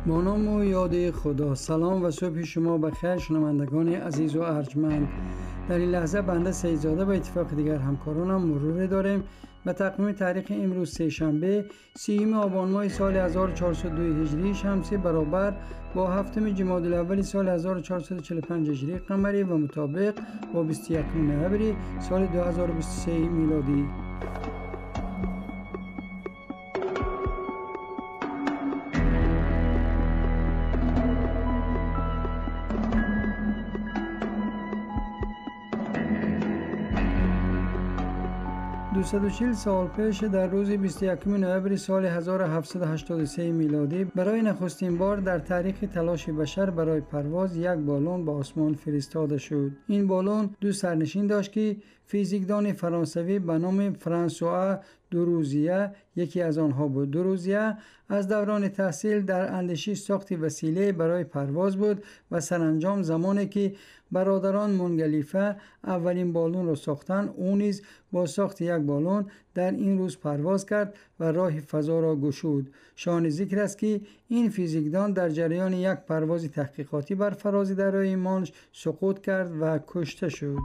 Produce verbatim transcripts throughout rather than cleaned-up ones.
با نام و یاد خدا. سلام و صبح شما بخیر شنوندگان عزیز و ارجمند. در این لحظه بنده سیدزاده با اتفاق دیگر همکارانم مرور داریم به تقویم تاریخ امروز سه شنبه سیوم آبان ماه سال هزار و چهارصد و دو هجری شمسی برابر با هفتم جمادی الاول سال هزار و چهارصد و چهل و پنج هجری قمری و مطابق با بیست و یکم نوامبر سال دو هزار و بیست و سه میلادی. دویست و چهل سال پیش در روز بیست و یکم نوامبر سال هزار و هفتصد و هشتاد و سه میلادی برای نخستین بار در تاریخ تلاش بشر برای پرواز یک بالون به آسمان فرستاده شد. این بالون دو سرنشین داشت که فیزیکدان فرانسوی به نام فرانسوا دوروزیه یکی از آنها بود. دوروزیه از دوران تحصیل در اندیشه ساخت وسیله برای پرواز بود و سرانجام زمانی که برادران منگلیفه اولین بالون را ساختند، او نیز با ساخت یک بالون در این روز پرواز کرد و راه فضا را گشود. شایان ذکر است که این فیزیکدان در جریان یک پرواز تحقیقاتی بر فراز دریای مانش سقوط کرد و کشته شد.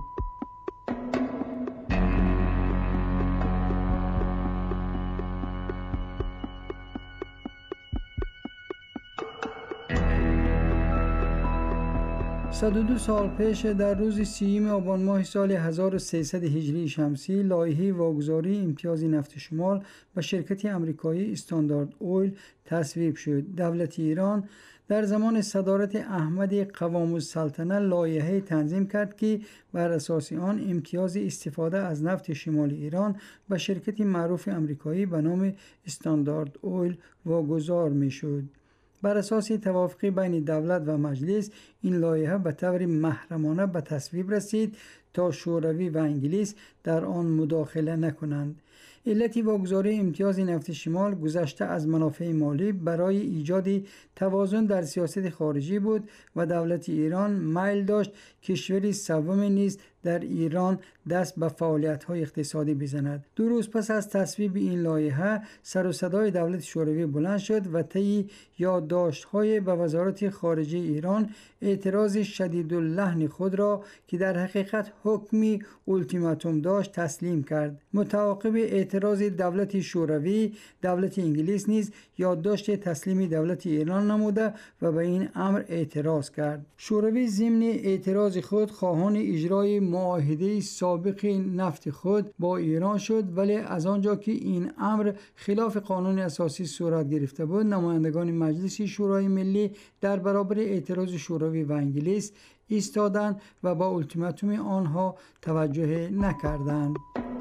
صد و دو سال پیش در روز سیوم آبان ماه سال هزار و سیصد هجری شمسی لایحه واگذاری امتیاز نفت شمال به شرکت آمریکایی استاندارد اویل تصویب شد. دولت ایران در زمان صدارت احمد قوام السلطنه لایحه تنظیم کرد که بر اساس آن امتیاز استفاده از نفت شمال ایران به شرکت معروف آمریکایی به نام استاندارد اویل واگذار می شد. بر اساس توافقی بین دولت و مجلس این لایحه به طور محرمانه به تصویب رسید تا شوروی و انگلیس در آن مداخله نکنند. علت واگذاری امتیاز نفت شمال گذشته از منافع مالی برای ایجاد توازن در سیاست خارجی بود و دولت ایران میل داشت کشوری سوم نیز در ایران دست به فعالیت‌های اقتصادی بزند. دو روز پس از تصویب این لایحه سر و صدای دولت شوروی بلند شد و طی یادداشت‌های به وزارت خارجه ایران اعتراض شدیداللحن خود را که در حقیقت حکمی اولتیماتوم داشت تسلیم کرد. متعاقب اعتراض دولت شوروی، دولت انگلیس نیز یادداشت تسلیم دولت ایران نموده و به این امر اعتراض کرد. شوروی ضمن اعتراض خود خواهان اجرای معاهده سابق نفت خود با ایران شد، ولی از آنجا که این امر خلاف قانون اساسی صورت گرفته بود، نمایندگان مجلس شورای ملی در برابر اعتراض شوروی و انگلیس ایستادند و با اولتیماتوم آنها توجه نکردند.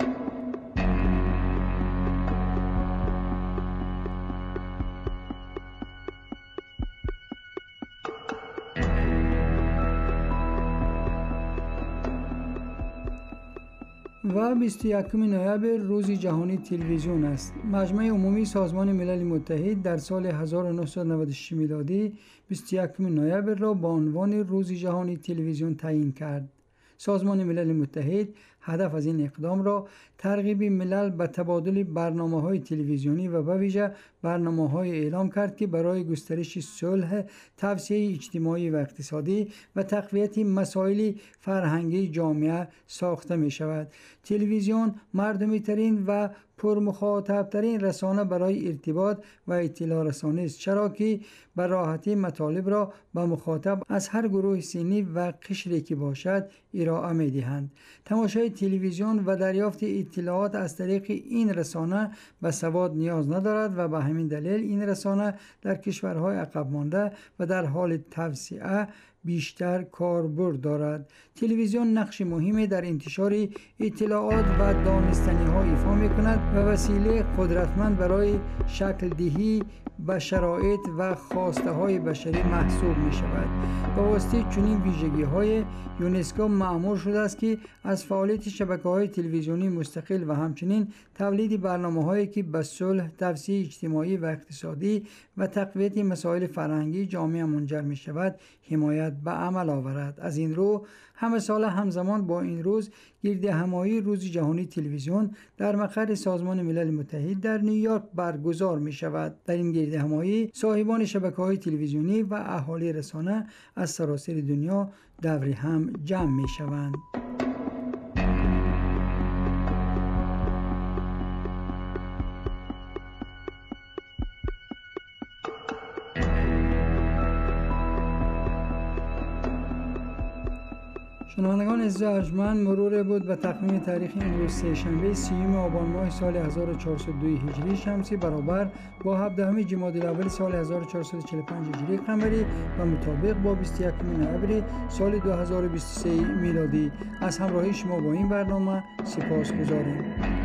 و بیست و یکم نوامبر روز جهانی تلویزیون است. مجمع عمومی سازمان ملل متحد در سال هزار و نهصد و نود و شش میلادی بیست و یکم نوامبر را به عنوان روز جهانی تلویزیون تعیین کرد. سازمان ملل متحد هدف از این اقدام را ترغیب ملل به تبادل برنامه‌های تلویزیونی و به ویژه برنامه‌های اعلام کرد که برای گسترش صلح، توسعه اجتماعی و اقتصادی و تقویت مسائل فرهنگی جامعه ساخته می شود. تلویزیون مردمی ترین و پرمخاطبترین رسانه برای ارتباط و اطلاع رسانی است، چرا که به راحتی مطالب را به مخاطب از هر گروه سنی و قشری که باشد ارائه می دهند. تماشای تلویزیون و دریافت اطلاعات از طریق این رسانه به سواد نیاز ندارد و به همین دلیل این رسانه در کشورهای عقب مانده و در حال توسعه بیشتر کاربرد دارد. تلویزیون نقش مهمی در انتشار اطلاعات و دانستنی ها ایفا می کند و وسیله قدرتمند برای شکل دهی به شرایط و خواسته های بشری محسوب می شود. با واسطه چنین ویژگی های یونسکو مأمور شده است که از فعالیت شبکه های تلویزیونی مستقل و همچنین تولید برنامه هایی که به صلح، توسعه اجتماعی و اقتصادی و تقویت مسائل فرهنگی جامعه منجر می شود حمایت باید به عمل آورد. از این رو همه سال همزمان با این روز گرد همایی روز جهانی تلویزیون در مقر سازمان ملل متحد در نیویورک برگزار می شود. در این گرد همایی صاحبان شبکه‌های تلویزیونی و اهالی رسانه از سراسر دنیا دور هم جمع می شوند. شنوندگان عزیز ارجمند، مرور بود به تقویم تاریخ امروز سه شنبه سیوم آبان ماه سال هزار و چهارصد و دو هجری شمسی برابر با هفدهم جمادی الاول سال هزار و چهارصد و چهل و پنج هجری قمری و مطابق با بیست و یکم نوامبر سال دو هزار و بیست و سه میلادی. از همراهی شما با این برنامه سپاس گذاریم.